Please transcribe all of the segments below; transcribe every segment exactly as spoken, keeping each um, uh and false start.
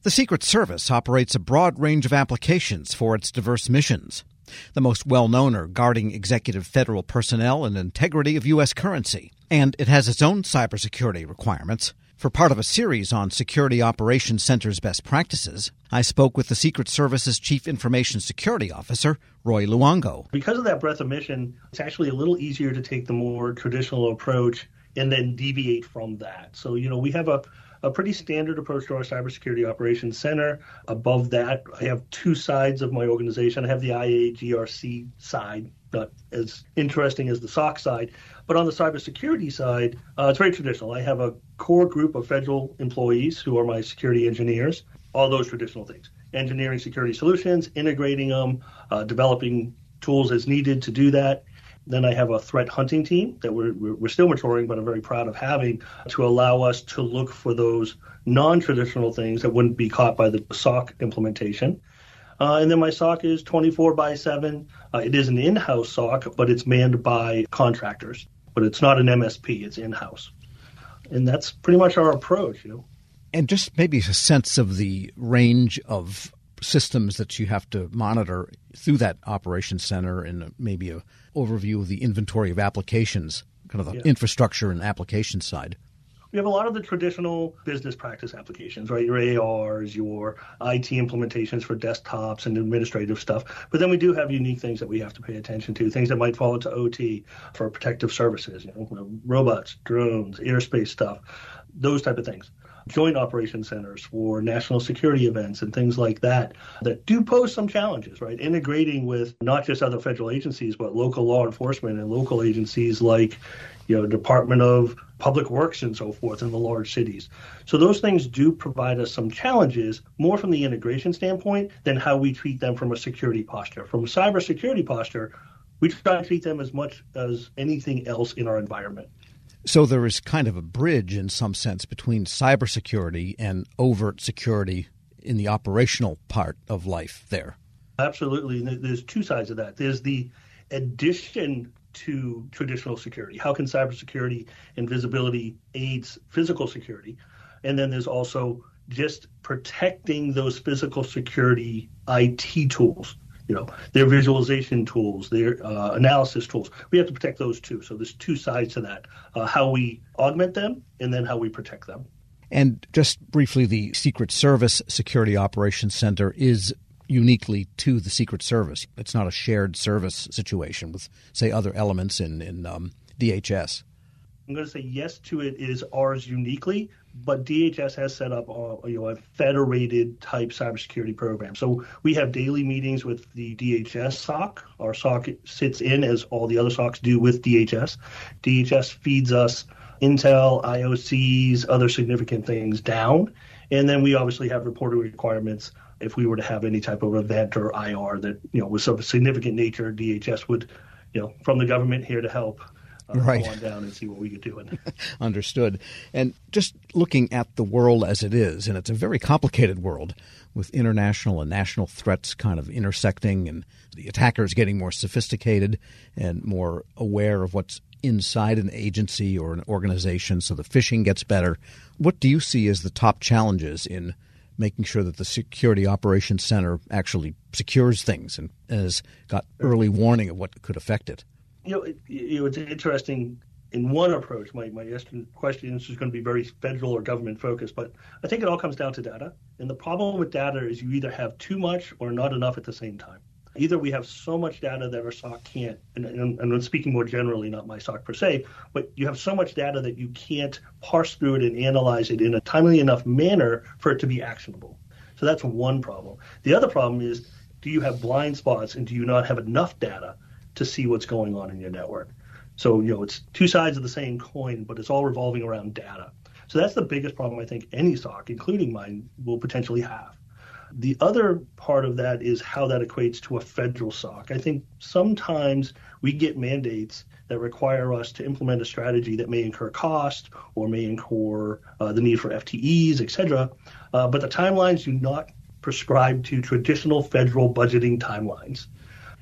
The Secret Service operates a broad range of applications for its diverse missions. The most well-known are guarding executive federal personnel and integrity of U S currency. And it has its own cybersecurity requirements. For part of a series on Security Operations Center's best practices, I spoke with the Secret Service's Chief Information Security Officer, Roy Luongo. Because of that breadth of mission, it's actually a little easier to take the more traditional approach and then deviate from that. So, you know, we have a A pretty standard approach to our Cybersecurity Operations Center. Above that, I have two sides of my organization. I have the I A G R C side, not as interesting as the S O C side. But on the cybersecurity side, uh, it's very traditional. I have a core group of federal employees who are my security engineers, all those traditional things. Engineering security solutions, integrating them, uh, developing tools as needed to do that. Then I have a threat hunting team that we're, we're still maturing, but I'm very proud of having to allow us to look for those non-traditional things that wouldn't be caught by the S O C implementation. Uh, and then my S O C is twenty-four by seven. Uh, it is an in-house S O C, but it's manned by contractors. But it's not an M S P, it's in-house. And that's pretty much our approach, you know. And just maybe a sense of the range of systems that you have to monitor through that operations center, and maybe a overview of the inventory of applications, kind of the yeah. infrastructure and application side. We have a lot of the traditional business practice applications, right? Your A Rs, your I T implementations for desktops and administrative stuff. But then we do have unique things that we have to pay attention to, things that might fall into O T for protective services, you know, robots, drones, airspace stuff, those type of things. Joint operation centers for national security events and things like that that do pose some challenges, right? Integrating with not just other federal agencies, but local law enforcement and local agencies like, you know, Department of Public Works and so forth in the large cities. So those things do provide us some challenges, more from the integration standpoint than how we treat them from a security posture. From a cybersecurity posture, we try to treat them as much as anything else in our environment. So there is kind of a bridge in some sense between cybersecurity and overt security in the operational part of life there. Absolutely. And there's two sides of that. There's the addition to traditional security. How can cybersecurity and visibility aids physical security? And then there's also just protecting those physical security I T tools. You know, their visualization tools, their uh, analysis tools. We have to protect those too. So there's two sides to that, uh, how we augment them and then how we protect them. And just briefly, the Secret Service Security Operations Center is uniquely to the Secret Service. It's not a shared service situation with, say, other elements in, in um, D H S. I'm going to say yes to it is ours uniquely, but D H S has set up a, you know, a federated type cybersecurity program. So we have daily meetings with the D H S S O C. Our S O C sits in as all the other S O Cs do with D H S. D H S feeds us intel, I O Cs, other significant things down. And then we obviously have reporting requirements. If we were to have any type of event or I R that, you know, was of a significant nature, D H S would, you know, from the government here to help. Uh, right. Go on down and see what we could do. Understood. And just looking at the world as it is, and it's a very complicated world with international and national threats kind of intersecting and the attackers getting more sophisticated and more aware of what's inside an agency or an organization, so the phishing gets better. What do you see as the top challenges in making sure that the Security Operations Center actually secures things and has got early warning of what could affect it? You know, it, you know, it's interesting. In one approach, my, my question is going to be very federal or government focused, but I think it all comes down to data. And the problem with data is you either have too much or not enough at the same time. Either we have so much data that our S O C can't, and, and, and I'm speaking more generally, not my S O C per se, but you have so much data that you can't parse through it and analyze it in a timely enough manner for it to be actionable. So that's one problem. The other problem is, do you have blind spots and do you not have enough data to see what's going on in your network? So, you know, it's two sides of the same coin, but it's all revolving around data. So that's the biggest problem I think any S O C, including mine, will potentially have. The other part of that is how that equates to a federal S O C. I think sometimes we get mandates that require us to implement a strategy that may incur cost or may incur uh, the need for F T Es, et cetera. Uh, but the timelines do not prescribe to traditional federal budgeting timelines.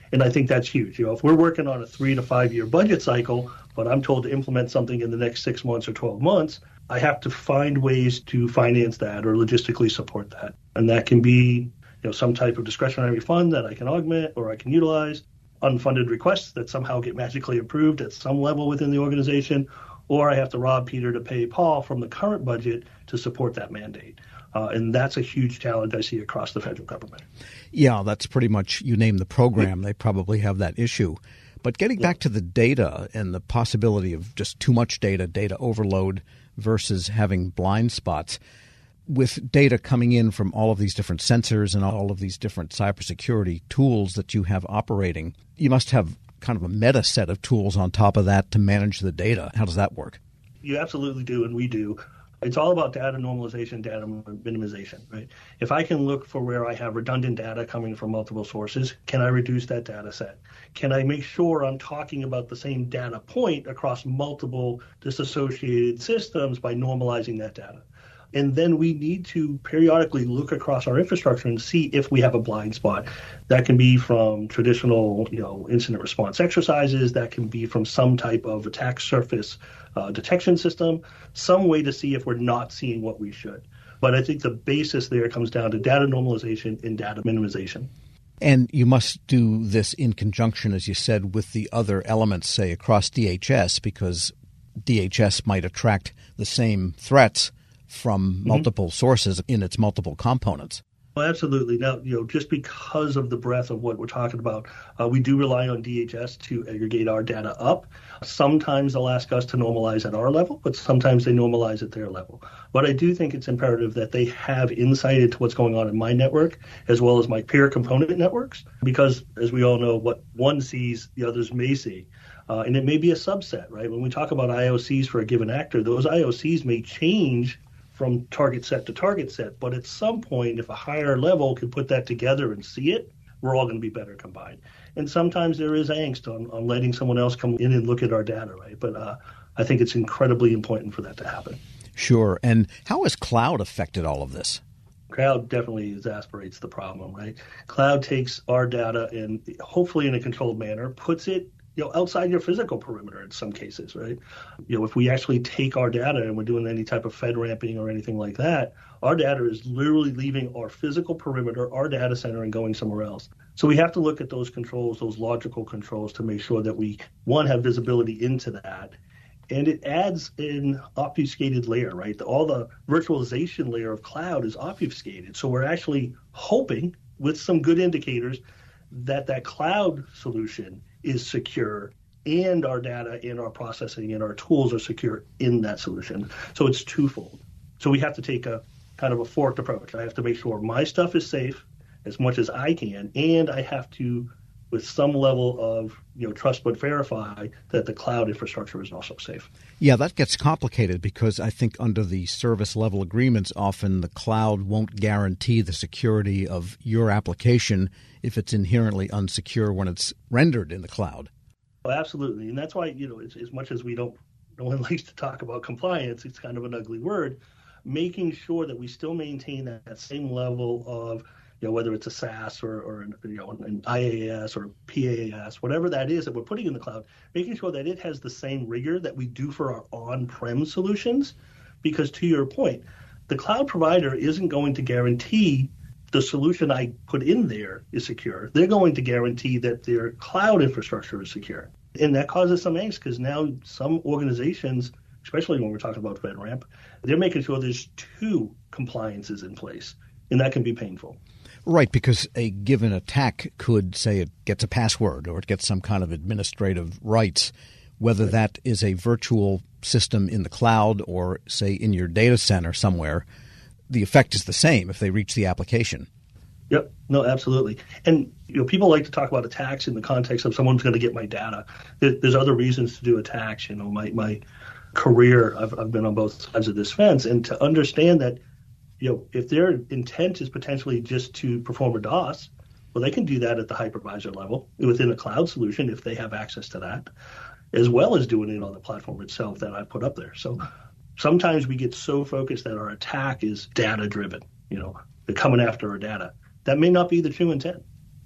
And I think that's huge. You know, if we're working on a three to five year budget cycle, but I'm told to implement something in the next six months or twelve months, I have to find ways to finance that or logistically support that. And that can be, you know, some type of discretionary fund that I can augment or I can utilize, unfunded requests that somehow get magically approved at some level within the organization, or I have to rob Peter to pay Paul from the current budget to support that mandate. Uh, and that's a huge challenge I see across the federal government. Yeah, that's pretty much, you name the program, they probably have that issue. But getting back to the data and the possibility of just too much data, data overload versus having blind spots, with data coming in from all of these different sensors and all of these different cybersecurity tools that you have operating, you must have kind of a meta set of tools on top of that to manage the data. How does that work? You absolutely do, and we do. It's all about data normalization, data minimization, right? If I can look for where I have redundant data coming from multiple sources, can I reduce that data set? Can I make sure I'm talking about the same data point across multiple disassociated systems by normalizing that data? And then we need to periodically look across our infrastructure and see if we have a blind spot. That can be from traditional, you know, incident response exercises. That can be from some type of attack surface uh, detection system, some way to see if we're not seeing what we should. But I think the basis there comes down to data normalization and data minimization. And you must do this in conjunction, as you said, with the other elements, say, across D H S, because D H S might attract the same threats from multiple mm-hmm. sources in its multiple components. Well, absolutely. Now, you know, just because of the breadth of what we're talking about, uh, we do rely on D H S to aggregate our data up. Sometimes they'll ask us to normalize at our level, but sometimes they normalize at their level. But I do think it's imperative that they have insight into what's going on in my network as well as my peer component networks, because as we all know, what one sees, the others may see. Uh, and it may be a subset, right? When we talk about I O Cs for a given actor, those I O Cs may change from target set to target set. But at some point, if a higher level can put that together and see it, we're all going to be better combined. And sometimes there is angst on, on letting someone else come in and look at our data, right? But uh, I think it's incredibly important for that to happen. Sure. And how has cloud affected all of this? Cloud definitely exasperates the problem, right? Cloud takes our data and hopefully in a controlled manner puts it, you know, outside your physical perimeter in some cases, right? You know, if we actually take our data and we're doing any type of FedRamping or anything like that, our data is literally leaving our physical perimeter, our data center, and going somewhere else. So we have to look at those controls, those logical controls, to make sure that we, one, have visibility into that. And it adds an obfuscated layer, right? All the virtualization layer of cloud is obfuscated. So we're actually hoping, with some good indicators, that that cloud solution is secure and our data and our processing and our tools are secure in that solution. So it's twofold. So we have to take a kind of a forked approach. I have to make sure my stuff is safe as much as I can, and I have to, with some level of, you know, trust but verify that the cloud infrastructure is also safe. Yeah, that gets complicated because I think under the service level agreements, often the cloud won't guarantee the security of your application if it's inherently unsecure when it's rendered in the cloud. Well, absolutely. And that's why, you know, as, as much as we don't, no one likes to talk about compliance, it's kind of an ugly word, making sure that we still maintain that, that same level of, you know, whether it's a SaaS or, or an, you know, an I A S or P A S, whatever that is that we're putting in the cloud, making sure that it has the same rigor that we do for our on-prem solutions. Because to your point, the cloud provider isn't going to guarantee the solution I put in there is secure. They're going to guarantee that their cloud infrastructure is secure. And that causes some angst because now some organizations, especially when we're talking about FedRAMP, they're making sure there's two compliances in place, and that can be painful. Right, because a given attack could say it gets a password or it gets some kind of administrative rights, whether right. that is a virtual system in the cloud or, say, in your data center somewhere. The effect is the same if they reach the application. Yep. No, absolutely. And you know, people like to talk about attacks in the context of someone's going to get my data. There's other reasons to do attacks. You know, my my career, I've, I've been on both sides of this fence, and to understand that, you know, if their intent is potentially just to perform a DOS, well, they can do that at the hypervisor level within a cloud solution if they have access to that, as well as doing it on the platform itself that I've put up there. So sometimes we get so focused that our attack is data driven, you know, they're coming after our data. That may not be the true intent.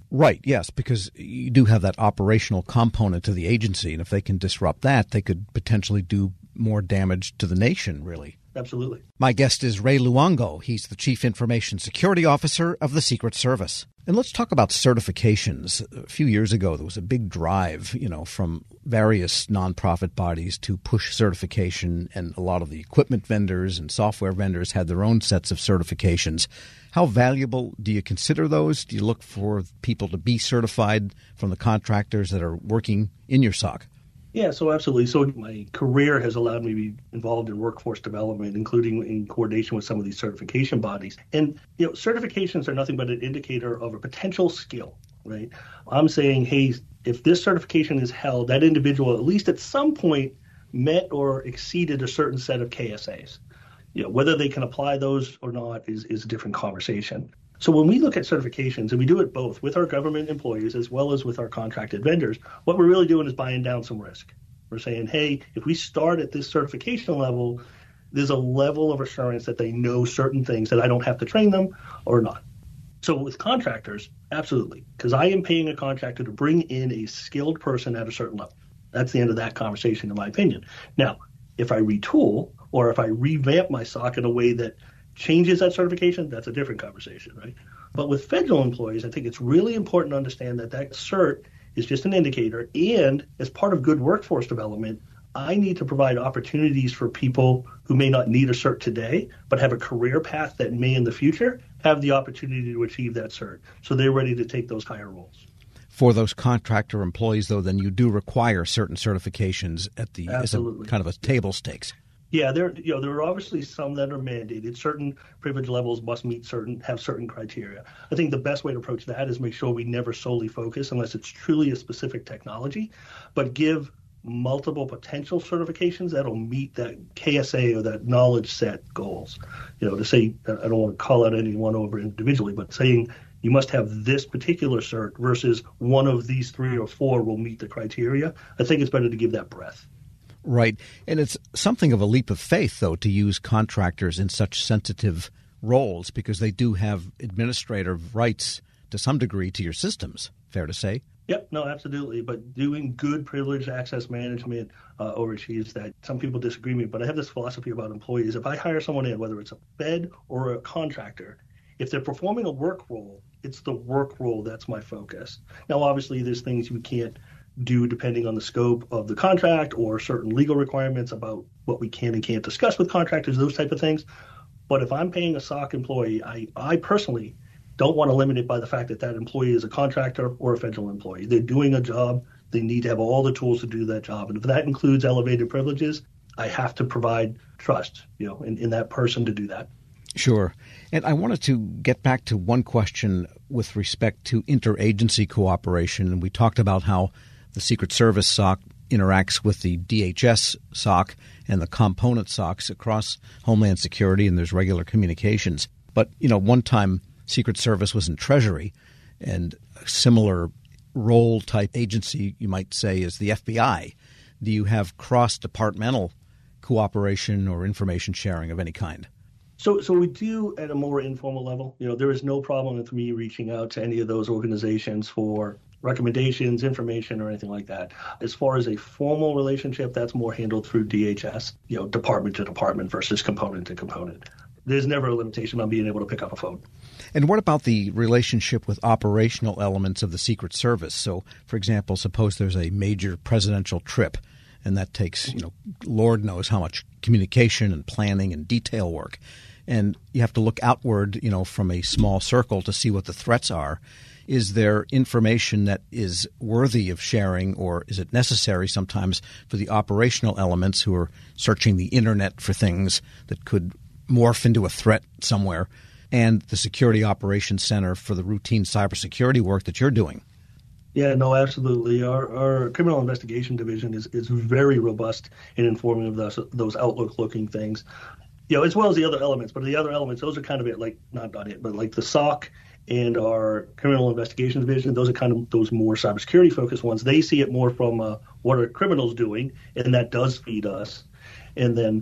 Right, yes, because you do have that operational component to the agency, and if they can disrupt that, they could potentially do more damage to the nation, really. Absolutely. My guest is Ray Luongo. He's the Chief Information Security Officer of the Secret Service. And let's talk about certifications. A few years ago, there was a big drive, you know, from various nonprofit bodies to push certification, and a lot of the equipment vendors and software vendors had their own sets of certifications. How valuable do you consider those? Do you look for people to be certified from the contractors that are working in your S O C? Yeah, so absolutely. So my career has allowed me to be involved in workforce development, including in coordination with some of these certification bodies. And, you know, certifications are nothing but an indicator of a potential skill, right? I'm saying, hey, if this certification is held, that individual at least at some point met or exceeded a certain set of K S As. You know, whether they can apply those or not is, is a different conversation. So when we look at certifications, and we do it both with our government employees as well as with our contracted vendors, what we're really doing is buying down some risk. We're saying, hey, if we start at this certification level, there's a level of assurance that they know certain things that I don't have to train them or not. So with contractors, absolutely, because I am paying a contractor to bring in a skilled person at a certain level. That's the end of that conversation, in my opinion. Now, if I retool or if I revamp my S O C in a way that changes that certification, that's a different conversation, right? But with federal employees, I think it's really important to understand that that cert is just an indicator. And as part of good workforce development, I need to provide opportunities for people who may not need a cert today, but have a career path that may in the future have the opportunity to achieve that cert. So they're ready to take those higher roles. For those contractor employees, though, then you do require certain certifications at the Absolutely. as a kind of a table stakes. Yeah, there you know there are obviously some that are mandated. Certain privilege levels must meet certain have certain criteria. I think the best way to approach that is make sure we never solely focus, unless it's truly a specific technology, but give multiple potential certifications that'll meet that K S A or that knowledge set goals. You know, to say, I don't want to call out anyone over individually, but saying you must have this particular cert versus one of these three or four will meet the criteria. I think it's better to give that breadth. Right. And it's something of a leap of faith, though, to use contractors in such sensitive roles because they do have administrative rights to some degree to your systems. Fair to say? Yep, no, absolutely. But doing good privileged access management uh, overachieves that. Some people disagree with me, but I have this philosophy about employees. If I hire someone in, whether it's a Fed or a contractor, if they're performing a work role, it's the work role that's my focus. Now, obviously, there's things you can't do depending on the scope of the contract or certain legal requirements about what we can and can't discuss with contractors, those type of things. But if I'm paying a S O C employee, I, I personally don't want to limit it by the fact that that employee is a contractor or a federal employee. They're doing a job. They need to have all the tools to do that job. And if that includes elevated privileges, I have to provide trust, you know, in, in that person to do that. Sure. And I wanted to get back to one question with respect to interagency cooperation. And we talked about how the Secret Service S O C interacts with the D H S S O C and the component S O Cs across Homeland Security, and there's regular communications. But, you know, one time Secret Service was in Treasury, and a similar role-type agency, you might say, is the F B I. Do you have cross-departmental cooperation or information sharing of any kind? So so we do at a more informal level. You know, there is no problem with me reaching out to any of those organizations for recommendations, information, or anything like that. As far as a formal relationship, that's more handled through D H S, you know, department to department versus component to component. There's never a limitation on being able to pick up a phone. And what about the relationship with operational elements of the Secret Service? So, for example, suppose there's a major presidential trip, and that takes, you know, Lord knows how much communication and planning and detail work. And you have to look outward, you know, from a small circle to see what the threats are. Is there information that is worthy of sharing, or is it necessary sometimes for the operational elements who are searching the Internet for things that could morph into a threat somewhere, and the Security Operations Center for the routine cybersecurity work that you're doing? Yeah, no, absolutely. Our, our criminal investigation division is, is very robust in informing of those, those outlook-looking things, you know, as well as the other elements. But the other elements, those are kind of it, like not not it, but like the S O C and our criminal investigation division, those are kind of those more cybersecurity focused ones. They see it more from uh, what are criminals doing, and that does feed us. And then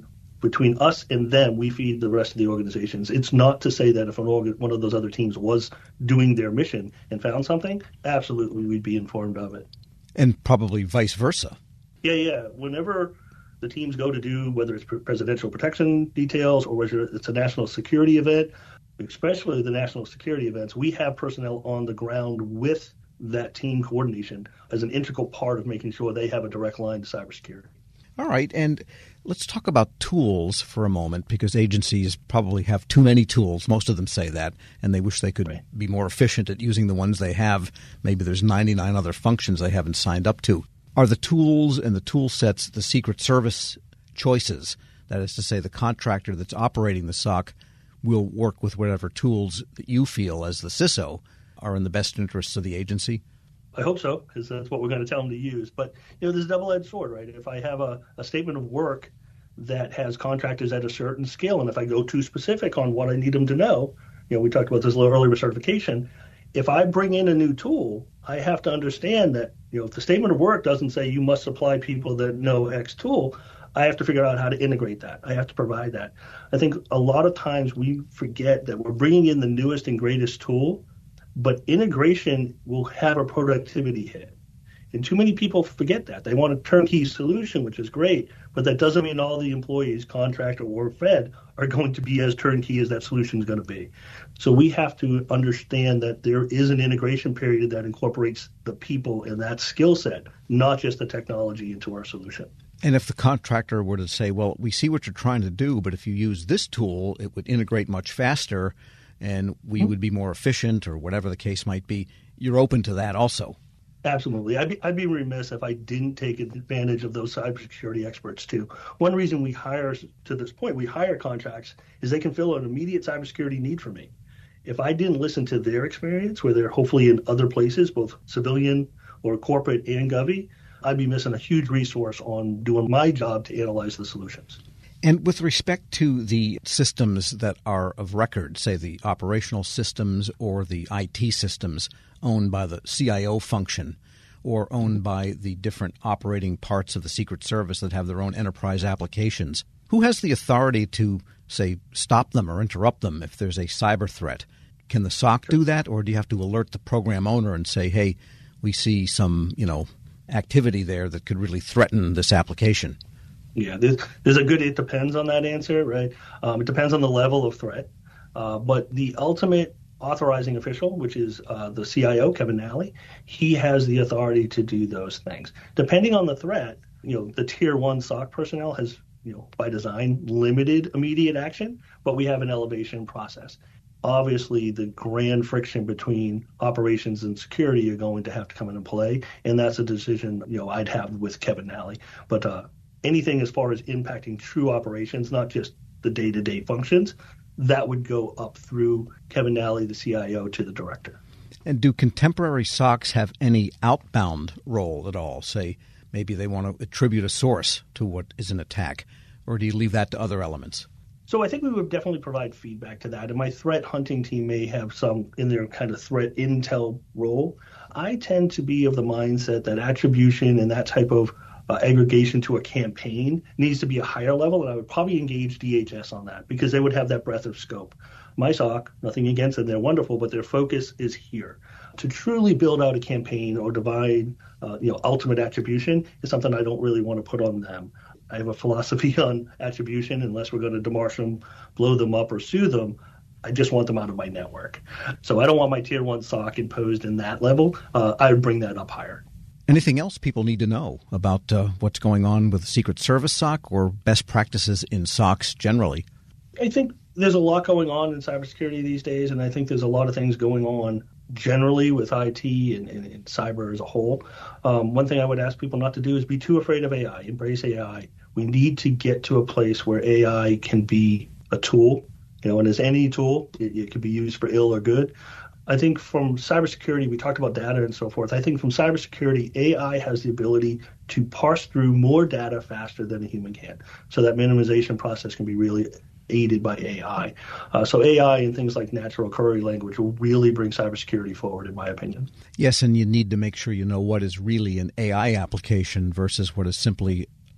between us and them, we feed the rest of the organizations. It's not to say that if an org- one of those other teams was doing their mission and found something, absolutely we'd be informed of it. And probably vice versa. Yeah, yeah. Whenever the teams go to do, whether it's presidential protection details or whether it's a national security event, especially the national security events, we have personnel on the ground with that team coordination as an integral part of making sure they have a direct line to cybersecurity. All right, and let's talk about tools for a moment, because agencies probably have too many tools. Most of them say that, and they wish they could right. be more efficient at using the ones they have. Maybe there's ninety-nine other functions they haven't signed up to. Are the tools and the tool sets the Secret Service choices? That is to say, the contractor that's operating the S O C will work with whatever tools that you feel as the C I S O are in the best interests of the agency? I hope so, because that's what we're going to tell them to use. But, you know, there's a double-edged sword, right? If I have a, a statement of work that has contractors at a certain scale, and if I go too specific on what I need them to know, you know, we talked about this a little earlier with certification, if I bring in a new tool, I have to understand that, you know, if the statement of work doesn't say you must supply people that know X tool, I have to figure out how to integrate that. I have to provide that. I think a lot of times we forget that we're bringing in the newest and greatest tool, but integration will have a productivity hit. And too many people forget that. They want a turnkey solution, which is great, but that doesn't mean all the employees, contractor or Fed, are going to be as turnkey as that solution is going to be. So we have to understand that there is an integration period that incorporates the people and that skill set, not just the technology, into our solution. And if the contractor were to say, well, we see what you're trying to do, but if you use this tool, it would integrate much faster and we mm-hmm. would be more efficient, or whatever the case might be, you're open to that also. Absolutely. I'd be, I'd be remiss if I didn't take advantage of those cybersecurity experts too. One reason we hire, to this point, we hire contracts is they can fill an immediate cybersecurity need for me. If I didn't listen to their experience, where they're hopefully in other places, both civilian or corporate and Govy, I'd be missing a huge resource on doing my job to analyze the solutions. And with respect to the systems that are of record, say the operational systems or the I T systems owned by the C I O function or owned by the different operating parts of the Secret Service that have their own enterprise applications, who has the authority to, say, stop them or interrupt them if there's a cyber threat? Can the S O C do that, or do you have to alert the program owner and say, hey, we see some, you know, activity there that could really threaten this application? Yeah, there's, there's a good it depends on that answer, right? Um, it depends on the level of threat. Uh, but the ultimate authorizing official, which is uh, the C I O, Kevin Nally, he has the authority to do those things. Depending on the threat, you know, the tier one S O C personnel has, you know, by design, limited immediate action, but we have an elevation process. Obviously, the grand friction between operations and security are going to have to come into play, and that's a decision, you know, I'd have with Kevin Nally. But uh, anything as far as impacting true operations, not just the day-to-day functions, that would go up through Kevin Nally, the C I O, to the director. And do contemporary S O Cs have any outbound role at all? Say, maybe they want to attribute a source to what is an attack, or do you leave that to other elements? So I think we would definitely provide feedback to that, and my threat hunting team may have some in their kind of threat intel role. I tend to be of the mindset that attribution and that type of uh, aggregation to a campaign needs to be a higher level, and I would probably engage D H S on that because they would have that breadth of scope. My S O C, nothing against them, they're wonderful, but their focus is here. To truly build out a campaign or divide, uh, you know, ultimate attribution is something I don't really want to put on them. I have a philosophy on attribution. Unless we're going to demarch them, blow them up, or sue them, I just want them out of my network. So I don't want my tier one S O C imposed in that level. Uh, I would bring that up higher. Anything else people need to know about uh, what's going on with the Secret Service S O C or best practices in S O Cs generally? I think there's a lot going on in cybersecurity these days, and I think there's a lot of things going on generally with I T and, and, and cyber as a whole. Um, one thing I would ask people not to do is be too afraid of A I. Embrace A I. We need to get to a place where A I can be a tool, you know, and as any tool, it, it can be used for ill or good. I think from cybersecurity, we talked about data and so forth. I think from cybersecurity, A I has the ability to parse through more data faster than a human can. So that minimization process can be really aided by A I. Uh, so A I and things like natural query language will really bring cybersecurity forward, in my opinion. Yes, and you need to make sure you know what is really an A I application versus what is simply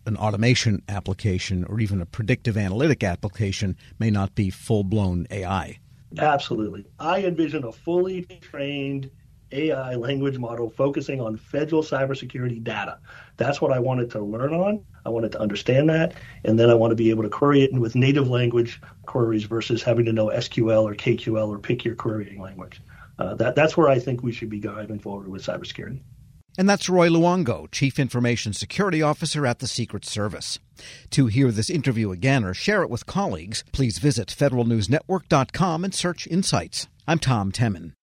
an automation application or even a predictive analytic application may not be full-blown A I. Absolutely. I envision a fully trained A I language model focusing on federal cybersecurity data. That's what I wanted to learn on. I wanted to understand that, and then I want to be able to query it with native language queries versus having to know S Q L or K Q L or pick your querying language. Uh, that, that's where I think we should be driving forward with cybersecurity. And that's Roy Luongo, Chief Information Security Officer at the Secret Service. To hear this interview again or share it with colleagues, please visit federal news network dot com and search Insights. I'm Tom Temin.